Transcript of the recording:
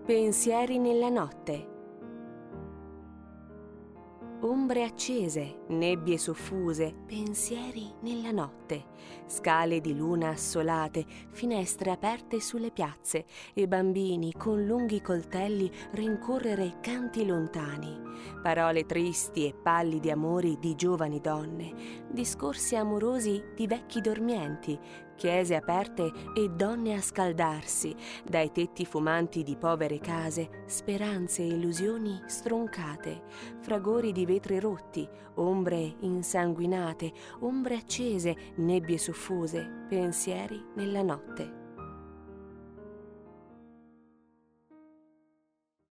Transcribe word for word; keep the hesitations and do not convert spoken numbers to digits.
Pensieri nella notte. Ombre accese, nebbie soffuse, pensieri nella notte, scale di luna assolate, finestre aperte sulle piazze e bambini con lunghi coltelli rincorrere canti lontani, parole tristi e pallidi amori di giovani donne, discorsi amorosi di vecchi dormienti, chiese aperte e donne a scaldarsi, dai tetti fumanti di povere case, speranze e illusioni stroncate, fragori di vetri rotti, ombre insanguinate, ombre accese, nebbie soffuse, pensieri nella notte.